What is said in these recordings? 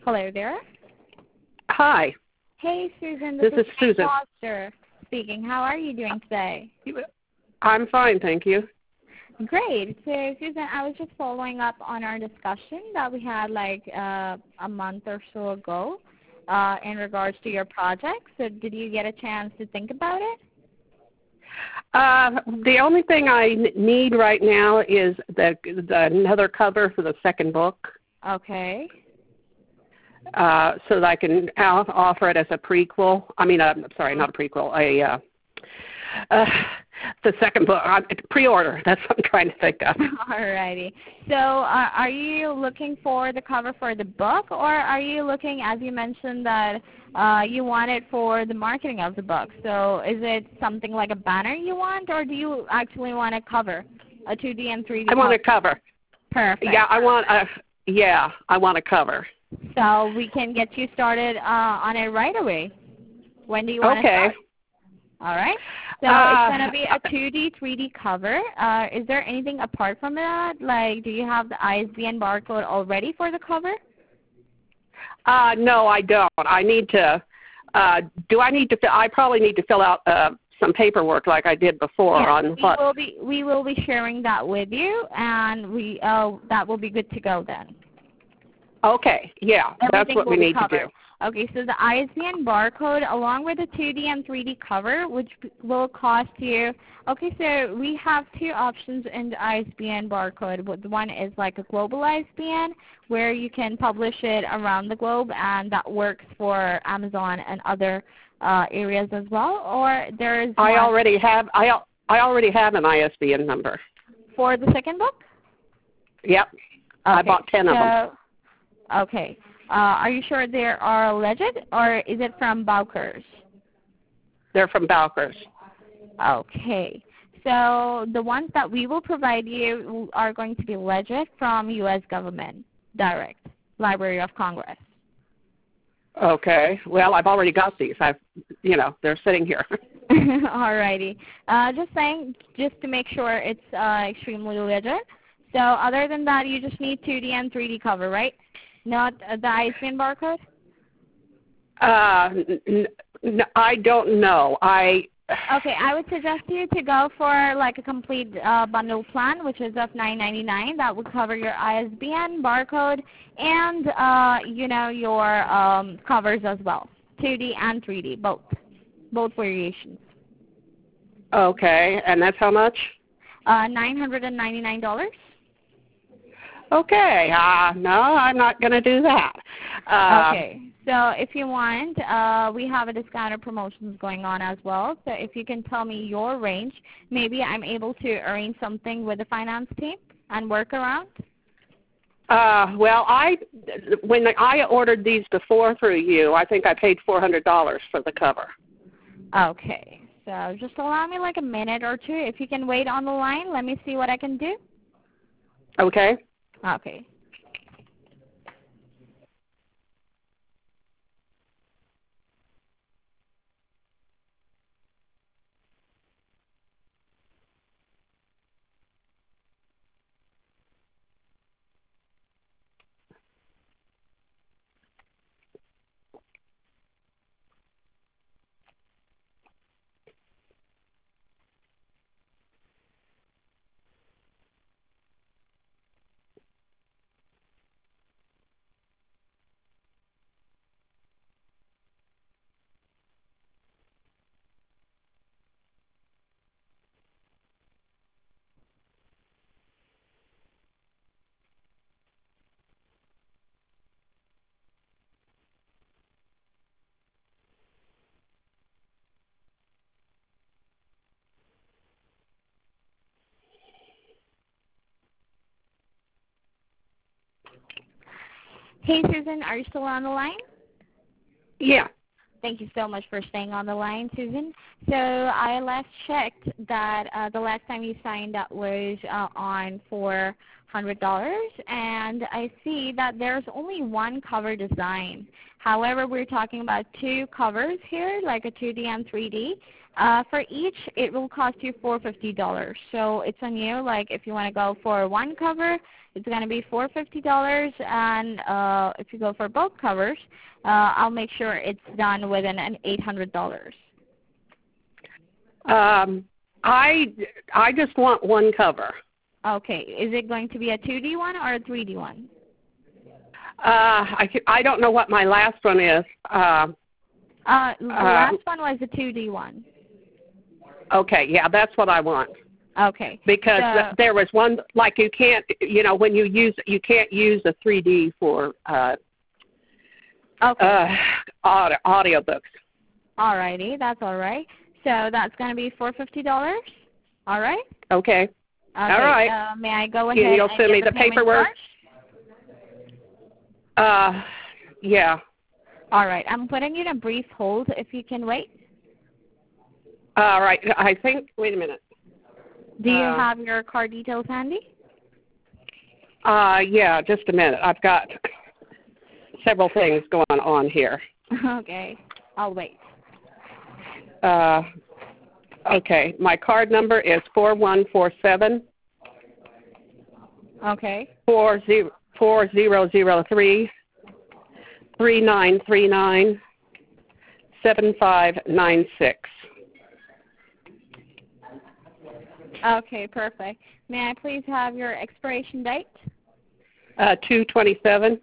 Hello there. Hi. Hey, Susan. This is Susan Foster speaking. How are you doing today? I'm fine, thank you. Great. So, Susan, I was just following up on our discussion that we had like a month or so ago in regards to your project. So, did you get a chance to think about it? The only thing I need right now is another cover for the second book. Okay. So that I can offer it as a prequel. I mean, sorry, not a prequel. The second book, pre-order. That's what I'm trying to think of. Alrighty. So, are you looking for the cover for the book, or are you looking, as you mentioned, that you want it for the marketing of the book? So, is it something like a banner you want, or do you actually want a cover, a 2D and 3D? I want a cover. Perfect. Yeah, I want a cover. So we can get you started on it right away. When do you want to start? All right. So it's going to be a 2D, 3D cover. Is there anything apart from that? Like, do you have the ISBN barcode already for the cover? No, I don't. I need to. Do I need to? I probably need to fill out some paperwork like I did before. Yes, on what? We will be sharing that with you, and that will be good to go then. Okay, yeah, that's what we need to do. Okay, so the ISBN barcode along with the 2D and 3D cover, which will cost you, okay, so we have two options in the ISBN barcode. One is like a global ISBN where you can publish it around the globe, and that works for Amazon and other areas as well. Or there is I already have an ISBN number. For the second book? Yep. Okay, I bought 10 of them. Okay. Are you sure they are legit, or is it from Bowkers? They're from Bowkers. Okay. So the ones that we will provide you are going to be legit from U.S. government, direct, Library of Congress. Okay. Well, I've already got these. They're sitting here. All righty. Just saying, just to make sure it's extremely legit. So other than that, you just need 2D and 3D cover, right? Not the ISBN barcode? I don't know. Okay, I would suggest you to go for like a complete bundle plan, which is of $9.99. That would cover your ISBN barcode and your covers as well, 2D and 3D, both variations. Okay, and that's how much? $999. Okay. No, I'm not going to do that. Okay. So if you want, we have a discounted promotions going on as well. So if you can tell me your range, maybe I'm able to arrange something with the finance team and work around. Well, when I ordered these before through you, I think I paid $400 for the cover. Okay. So just allow me like a minute or two. If you can wait on the line, let me see what I can do. Okay. Okay. Hey, Susan, are you still on the line? Yeah. Thank you so much for staying on the line, Susan. So I last checked that the last time you signed up was on $400, and I see that there's only one cover design. However, we're talking about two covers here, like a 2D and 3D. For each, it will cost you $450. So it's on you. Like if you want to go for one cover, It's going to be $450, and if you go for both covers, I'll make sure it's done within an $800. I just want one cover. Okay. Is it going to be a 2D one or a 3D one? I don't know what my last one is. The last one was a 2D one. Okay, yeah, that's what I want. Okay. Because there was one, like you can't, when you use, you can't use a 3D for audiobooks. All righty, that's all right. So that's going to be $450. All right? Okay. All right. May I go ahead You'll send me the paperwork? Yeah. All right. I'm putting you in a brief hold if you can wait. All right. I think, wait a minute. Do you have your card details handy? Yeah, just a minute. I've got several things going on here. Okay. I'll wait. Okay. My card number is 4147. Okay. 4003 3939 7596. Okay, perfect. May I please have your expiration date? 227.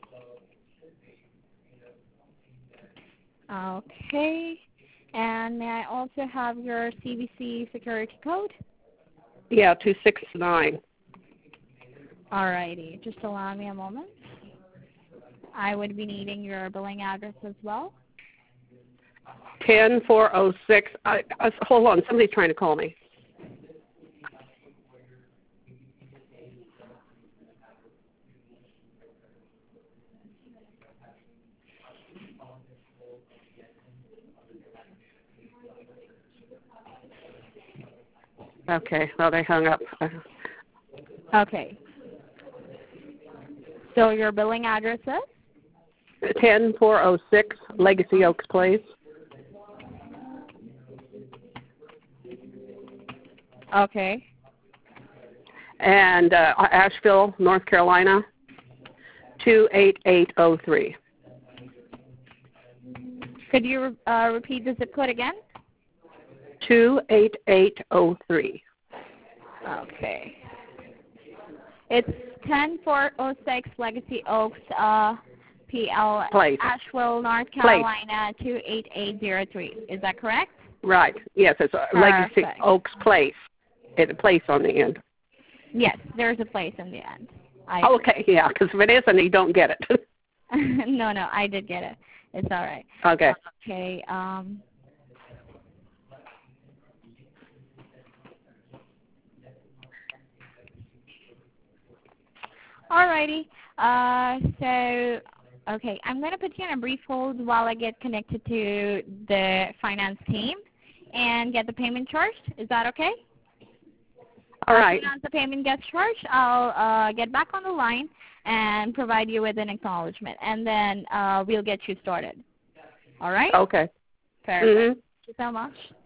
Okay. And may I also have your CVC security code? Yeah, 269. All righty. Just allow me a moment. I would be needing your billing address as well. 10406. Hold on. Somebody's trying to call me. Okay. Well, they hung up. Okay. So your billing address is? 10406 Legacy Oaks Place. Okay. And Asheville, North Carolina, 28803. Could you repeat the zip code again? 28803. Okay. It's 10406 Legacy Oaks, PL, Place. Asheville, North Carolina, 28803. Is that correct? Right. Yes, it's Legacy Oaks Place. It's a place on the end. Yes, there's a place in the end. Okay, yeah, because if it isn't, you don't get it. No, I did get it. It's all right. Okay. Okay. Alrighty. Okay, I'm going to put you on a brief hold while I get connected to the finance team and get the payment charged. Is that okay? All right. As soon as the payment gets charged, I'll get back on the line and provide you with an acknowledgement, and then we'll get you started. All right? Okay. Perfect. Thank you so much.